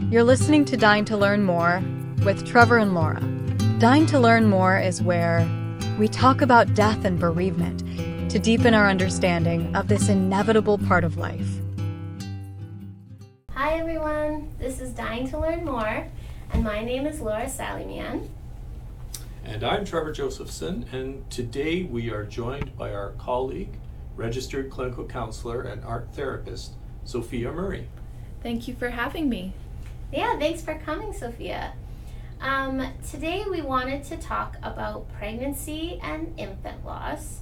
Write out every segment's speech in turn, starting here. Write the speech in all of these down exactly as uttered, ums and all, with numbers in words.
You're listening to Dying to Learn More with Trevor and Laura. Dying to Learn More is where we talk about death and bereavement to deepen our understanding of this inevitable part of life. Hi everyone, this is Dying to Learn More, and my name is Laura Salimian. And I'm Trevor Josephson, and today we are joined by our colleague, registered clinical counselor and art therapist, Sophia Murray. Thank you for having me. Yeah, thanks for coming, Sophia. Um, today we wanted to talk about pregnancy and infant loss,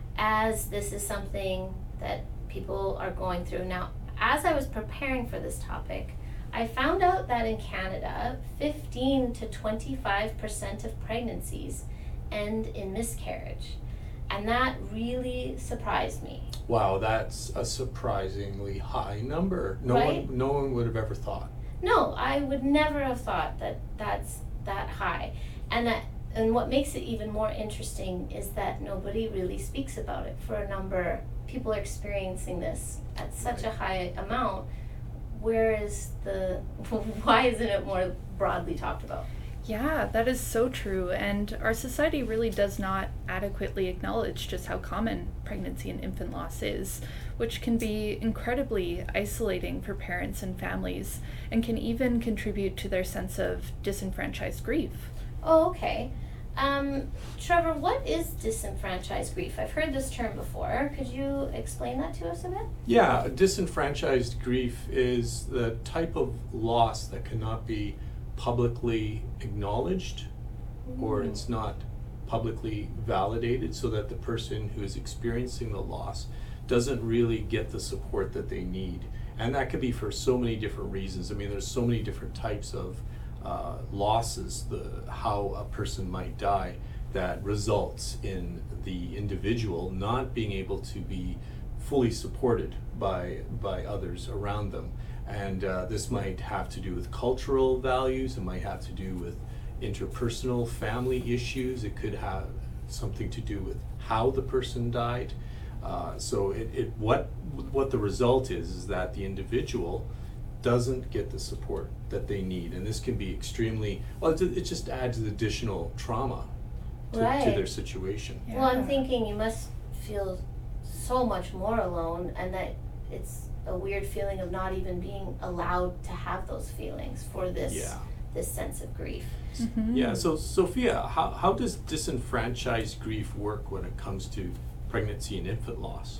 as this is something that people are going through. Now, as I was preparing for this topic, I found out that in Canada, fifteen to twenty-five percent of pregnancies end in miscarriage. And that really surprised me. Wow, that's a surprisingly high number. No Right? one, no one would have ever thought. No, I would never have thought that that's that high. And that, and what makes it even more interesting is that nobody really speaks about it. For a number, people are experiencing this at such a high amount. Where is the, why isn't it more broadly talked about? Yeah, that is so true, and our society really does not adequately acknowledge just how common pregnancy and infant loss is, which can be incredibly isolating for parents and families, and can even contribute to their sense of disenfranchised grief. Oh, okay. Um, Trevor, what is disenfranchised grief? I've heard this term before. Could you explain that to us a bit? Yeah, disenfranchised grief is the type of loss that cannot be publicly acknowledged, mm. or it's not publicly validated, so that the person who is experiencing the loss doesn't really get the support that they need. And that could be for so many different reasons. I mean, there's so many different types of uh, losses, the how a person might die, that results in the individual not being able to be fully supported by by others around them. And uh, this might have to do with cultural values, it might have to do with interpersonal family issues, it could have something to do with how the person died. Uh, so it, it what what the result is is that the individual doesn't get the support that they need, and this can be extremely, well, it, it just adds additional trauma to, Right. to their situation. Yeah. Well, I'm thinking you must feel so much more alone, and that it's a weird feeling of not even being allowed to have those feelings for this Yeah. this sense of grief. Mm-hmm. Yeah, so Sophia, how, how does disenfranchised grief work when it comes to pregnancy and infant loss?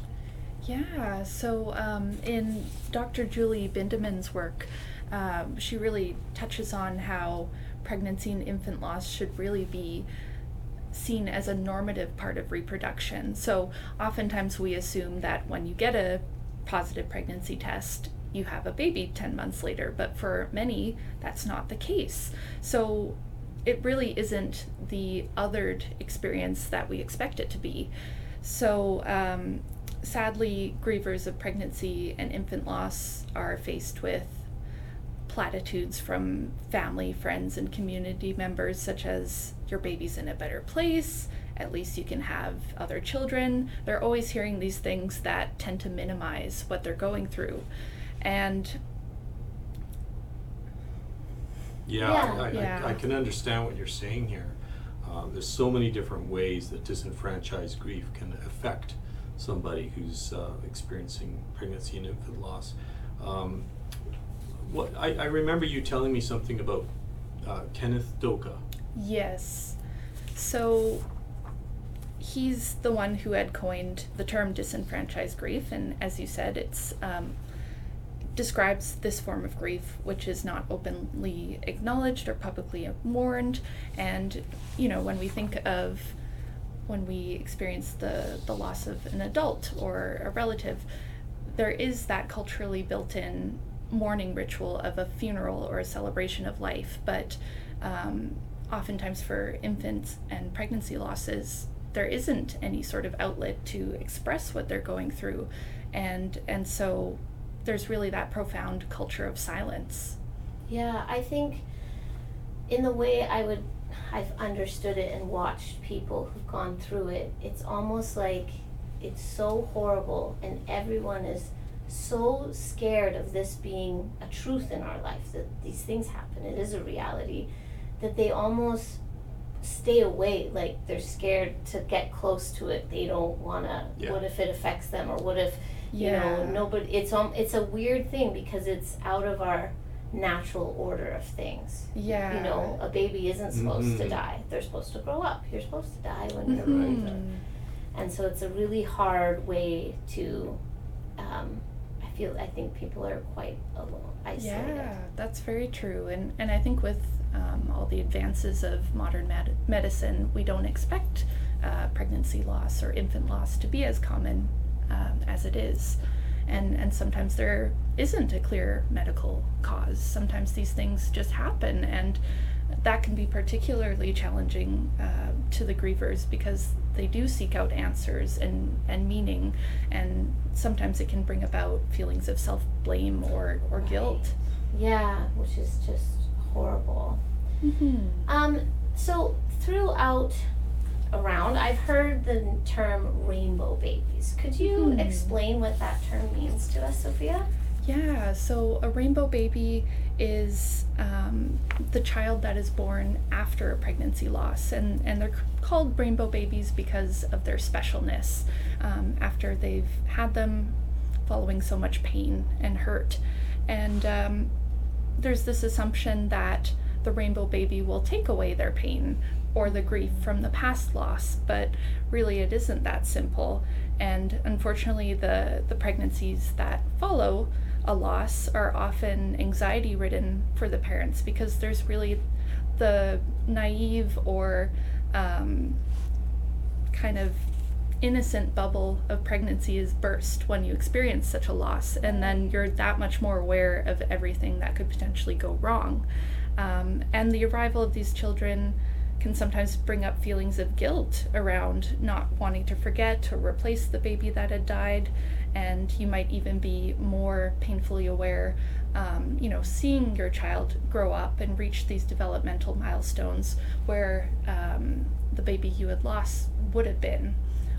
Yeah, so um, in Doctor Julie Bindemann's work, um, she really touches on how pregnancy and infant loss should really be seen as a normative part of reproduction. So oftentimes we assume that when you get a positive pregnancy test, you have a baby ten months later, but for many, that's not the case. So it really isn't the othered experience that we expect it to be. So um, sadly, grievers of pregnancy and infant loss are faced with platitudes from family, friends, and community members, such as, your baby's in a better place, at least you can have other children. They're always hearing these things that tend to minimize what they're going through. And Yeah, Yeah. I, I, Yeah. I, I can understand what you're saying here. Um, there's so many different ways that disenfranchised grief can affect somebody who's uh, experiencing pregnancy and infant loss. Um, what I, I remember you telling me something about uh, Kenneth Doka. yes, so he's the one who had coined the term disenfranchised grief, and as you said, it's um, describes this form of grief which is not openly acknowledged or publicly mourned. And you know, when we think of when we experience the the loss of an adult or a relative, there is that culturally built-in mourning ritual of a funeral or a celebration of life, but um, oftentimes for infants and pregnancy losses, there isn't any sort of outlet to express what they're going through, and and so there's really that profound culture of silence. Yeah, I think in the way I would, I've understood it and watched people who've gone through it, it's almost like it's so horrible and everyone is so scared of this being a truth in our life, that these things happen, it is a reality, that they almost stay away, like they're scared to get close to it. They don't want to, Yeah. what if it affects them, or what if, you Yeah. know, nobody, it's um, it's a weird thing because it's out of our natural order of things. Yeah. You know, a baby isn't supposed to Mhm. die. They're supposed to grow up. You're supposed to die when you're Mhm. born. And so it's a really hard way to, um, I feel, I think people are quite alone, isolated. Yeah, that's very true. And, and I think with um, all the advances of modern med- medicine, we don't expect uh, pregnancy loss or infant loss to be as common um, as it is. And, and sometimes there isn't a clear medical cause. Sometimes these things just happen, and that can be particularly challenging uh, to the grievers because they do seek out answers and, and meaning, and sometimes it can bring about feelings of self-blame or, or Right. guilt. Yeah, which is just horrible. Mm-hmm. Um, so throughout around, I've heard the term rainbow babies. Could you Hmm. explain what that term means to us, Sophia? Yeah, so a rainbow baby is um, the child that is born after a pregnancy loss, and, and they're c- called rainbow babies because of their specialness um, after they've had them following so much pain and hurt. And um, there's this assumption that the rainbow baby will take away their pain or the grief from the past loss, but really it isn't that simple. And unfortunately, the, the pregnancies that follow a loss are often anxiety ridden for the parents because there's really the naive or um, kind of innocent bubble of pregnancy is burst when you experience such a loss, and then you're that much more aware of everything that could potentially go wrong. Um, and the arrival of these children can sometimes bring up feelings of guilt around not wanting to forget or replace the baby that had died, and you might even be more painfully aware, um, you know, seeing your child grow up and reach these developmental milestones where um, the baby you had lost would have been,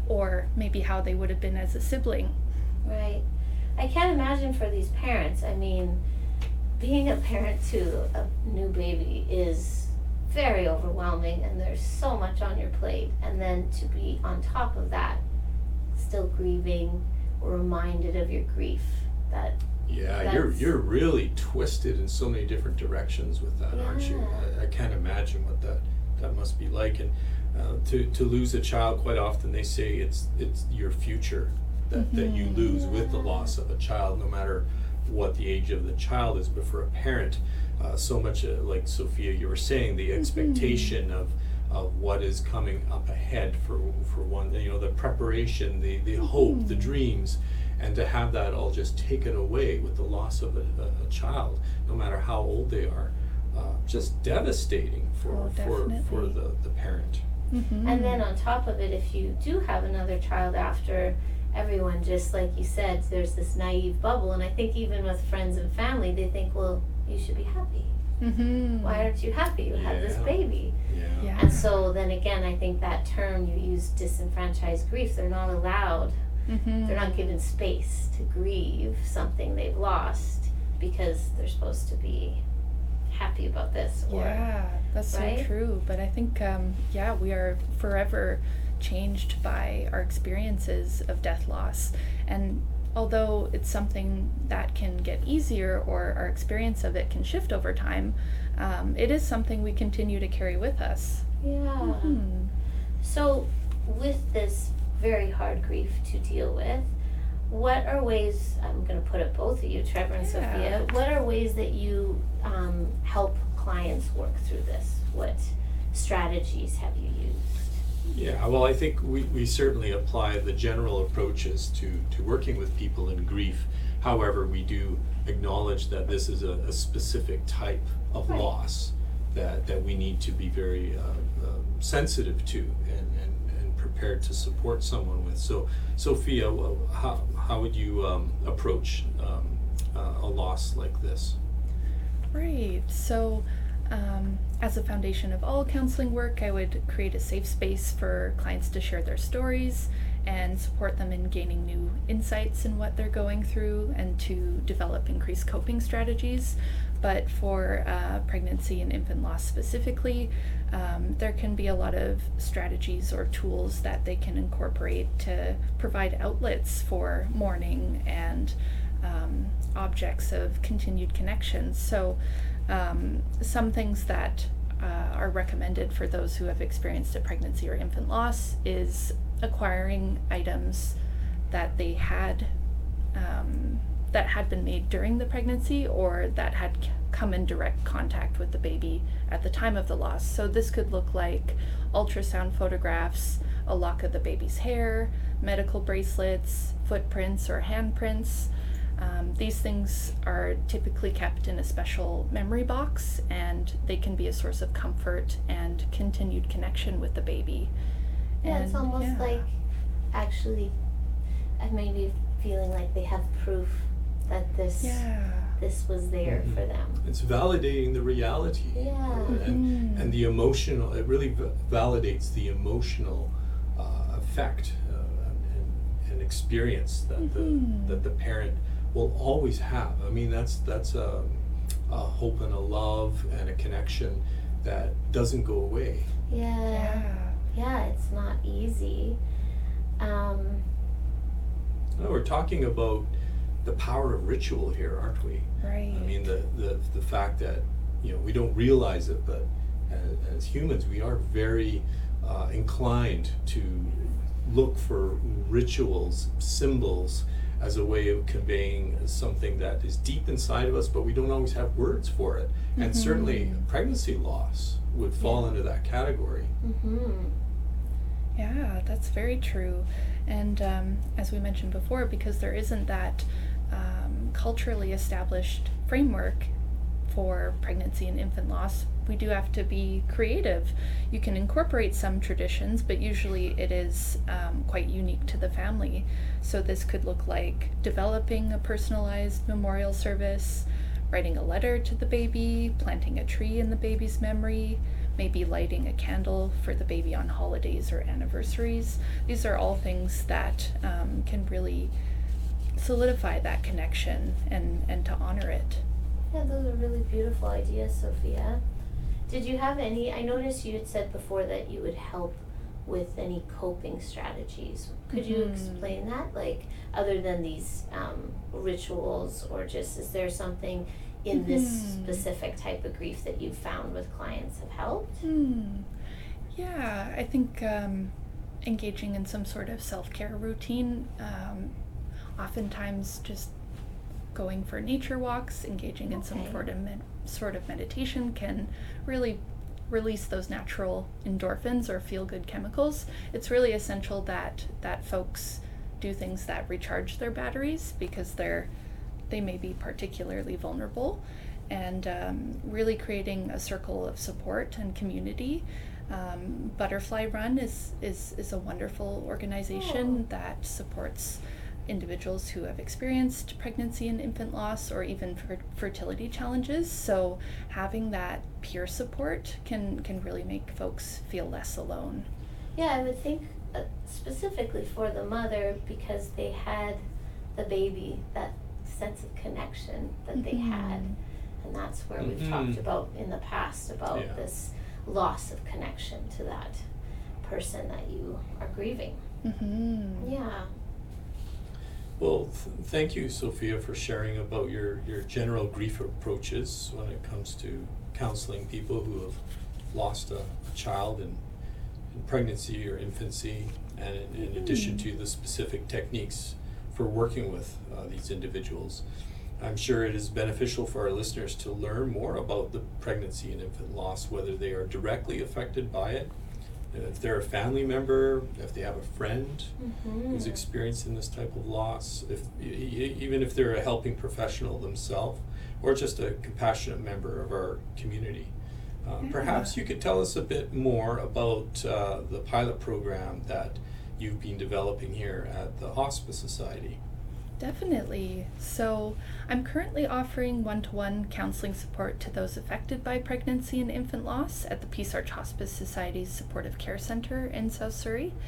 or maybe how they would have been as a sibling. Right. I can't imagine for these parents. I mean, being a parent to a new baby is very overwhelming, and there's so much on your plate. And then to be on top of that, still grieving or reminded of your grief. That Yeah, you're That's- you're really twisted in so many different directions with that, aren't you? Yeah. I, I can't imagine what that that must be like. And uh, to to lose a child, quite often they say it's it's your future that, that you Mhm. lose with the Yeah. loss of a child, no matter what the age of the child is. But for a parent, uh, so much uh, like Sophia, you were saying, the expectation of of what is coming up ahead for for one, you know, the preparation, the the hope, the Mhm. dreams, and to have that all just taken away with the loss of a, a, a child, no matter how old they are, uh, just devastating for Oh, for for definitely. the the parent. Mm-hmm. And then on top of it, if you do have another child after, everyone, just like you said, there's this naive bubble. And I think even with friends and family, they think, well, you should be happy. Mm-hmm. Why aren't you happy? You had this Yeah. baby. Yeah. Yeah. And so then again, I think that term you use, disenfranchised grief, they're not allowed, Mm-hmm. they're not given space to grieve something they've lost because they're supposed to be happy about this. Or, Yeah, that's right? so true. But I think, um, yeah, we are forever changed by our experiences of death loss. And although it's something that can get easier or our experience of it can shift over time, um, it is something we continue to carry with us. Yeah. Hmm. So, with this very hard grief to deal with, what are ways, I'm going to put it both of you, Trevor and Yeah. Sophia, what are ways that you um, help clients work through this? What strategies have you used? Yeah, well, I think we, we certainly apply the general approaches to, to working with people in grief. However, we do acknowledge that this is a, a specific type of Right. loss that, that we need to be very uh, um, sensitive to and, and, and prepared to support someone with. So, Sophia, well, how, how would you um, approach um, uh, a loss like this? Right. So, um, as a foundation of all counseling work, I would create a safe space for clients to share their stories and support them in gaining new insights in what they're going through and to develop increased coping strategies. But for uh, pregnancy and infant loss specifically, um, there can be a lot of strategies or tools that they can incorporate to provide outlets for mourning and um, objects of continued connection. So um, some things that uh, are recommended for those who have experienced a pregnancy or infant loss is acquiring items that they had um, that had been made during the pregnancy or that had c- come in direct contact with the baby at the time of the loss. So this could look like ultrasound photographs, a lock of the baby's hair, medical bracelets, footprints or handprints. Um, these things are typically kept in a special memory box, and they can be a source of comfort and continued connection with the baby. Yeah, And, it's almost yeah. like actually uh, maybe feeling like they have proof that this Yeah. this was there Mhm. for them. It's validating the reality. Yeah. And, Mhm. and the emotional, it really v- validates the emotional uh, effect uh, and, and experience that Mhm. the that the parent will always have. I mean, that's that's a, a hope and a love and a connection that doesn't go away. Yeah. Yeah. Yeah, it's not easy. Um, No, we're talking about the power of ritual here, aren't we? Right. I mean, the, the, the fact that, you know, we don't realize it, but as, as humans, we are very uh, inclined to look for rituals, symbols, as a way of conveying something that is deep inside of us, but we don't always have words for it. And Mhm. certainly pregnancy loss would fall Yeah. into that category. mhm. Yeah, that's very true. And um, as we mentioned before, because there isn't that um, culturally established framework for pregnancy and infant loss, we do have to be creative. You can incorporate some traditions, but usually it is um, quite unique to the family. So this could look like developing a personalized memorial service, writing a letter to the baby, planting a tree in the baby's memory, maybe lighting a candle for the baby on holidays or anniversaries. These are all things that um, can really solidify that connection and, and to honor it. Yeah, those are really beautiful ideas, Sophia. Did you have any, I noticed you had said before that you would help with any coping strategies. Could you Mhm. explain that? Like, other than these um, rituals, or just is there something in this Mhm. specific type of grief that you've found with clients have helped? Hmm. Yeah, I think um, engaging in some sort of self-care routine, um, oftentimes just going for nature walks, engaging in some Okay. sort of med- sort of meditation can really release those natural endorphins or feel-good chemicals. It's really essential that that folks do things that recharge their batteries, because they're they may be particularly vulnerable, and um, really creating a circle of support and community. Um, Butterfly Run is, is, is a wonderful organization Oh. that supports individuals who have experienced pregnancy and infant loss or even fer- fertility challenges. So having that peer support can, can really make folks feel less alone. Yeah, I would think uh, specifically for the mother, because they had the baby, that sense of connection that they had. Mhm. And that's where we've Mhm. talked about in the past about Yeah. this loss of connection to that person that you are grieving. Mm-hmm. Yeah. Well, th- thank you, Sophia, for sharing about your, your general grief approaches when it comes to counseling people who have lost a, a child in, in pregnancy or infancy, and in, in addition to the specific techniques for working with uh, these individuals. I'm sure it is beneficial for our listeners to learn more about the pregnancy and infant loss, whether they are directly affected by it, and if they're a family member, if they have a friend Mm-hmm. who's experiencing this type of loss, if e- e- even if they're a helping professional themselves, or just a compassionate member of our community. Uh, Yeah. Perhaps you could tell us a bit more about uh, the pilot program that you've been developing here at the Hospice Society. Definitely. So I'm currently offering one-to-one counseling support to those affected by pregnancy and infant loss at the Peace Arch Hospice Society's Supportive Care Center in South Surrey.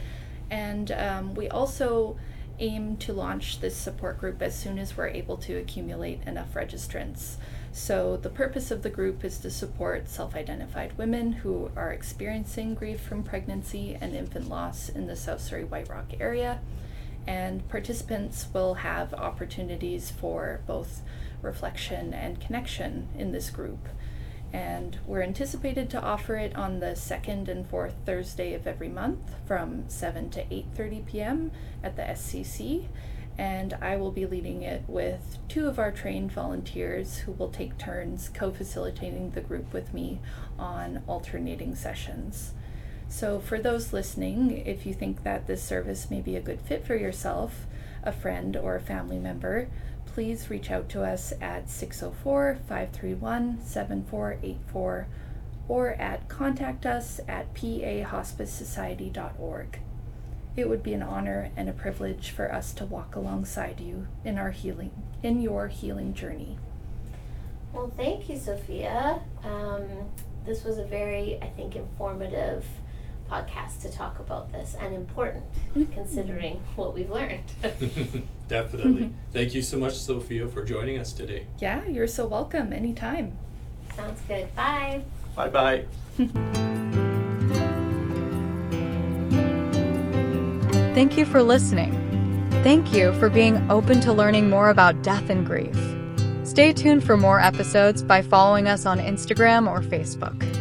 And um, we also aim to launch this support group as soon as we're able to accumulate enough registrants. So the purpose of the group is to support self-identified women who are experiencing grief from pregnancy and infant loss in the South Surrey White Rock area. And participants will have opportunities for both reflection and connection in this group. And we're anticipated to offer it on the second and fourth Thursday of every month from seven to eight thirty p.m. at the S C C. And I will be leading it with two of our trained volunteers who will take turns co-facilitating the group with me on alternating sessions. So for those listening, if you think that this service may be a good fit for yourself, a friend, or a family member, please reach out to us at six oh four, five three one, seven four eight four or at contact us at p a hospice society dot org. It would be an honor and a privilege for us to walk alongside you in our healing, in your healing journey. Well, thank you, Sophia. Um, this was a very, I think, informative podcast to talk about this, and important considering what we've learned. Definitely. Thank you so much, Sophia, for joining us today. Yeah, you're so welcome anytime. Sounds good. Bye. Bye-bye. Thank you for listening. Thank you for being open to learning more about death and grief. Stay tuned for more episodes by following us on Instagram or Facebook.